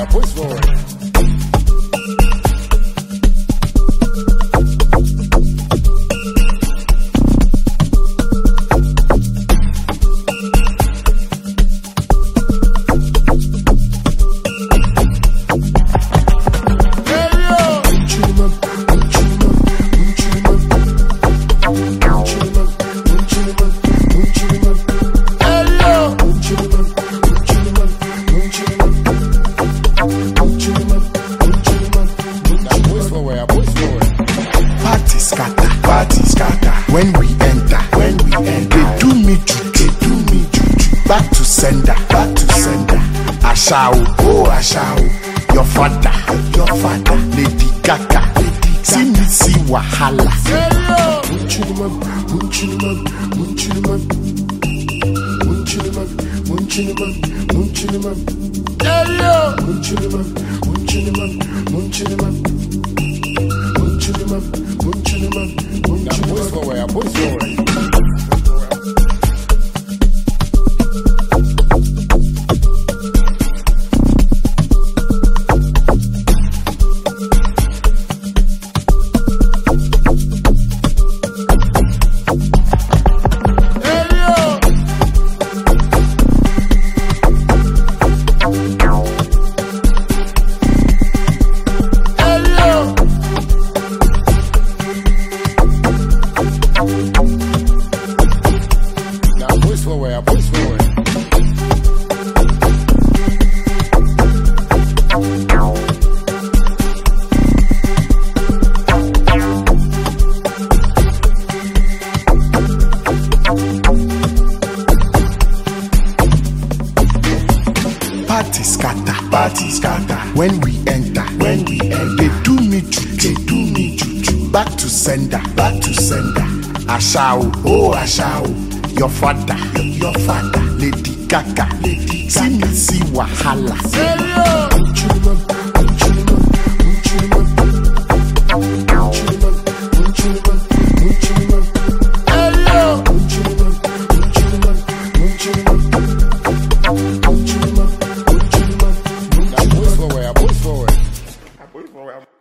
push for it. Party scatter. When we enter, they do me juju. Back to sender. Ashao, oh Ashao. Your father, Lady Gaga. See me see wahala. Party scatter. When we enter, they do me juju. Back to sender. Ashao, oh Ashao. Your father, Lady Gaga. See me see wahala. I push for it.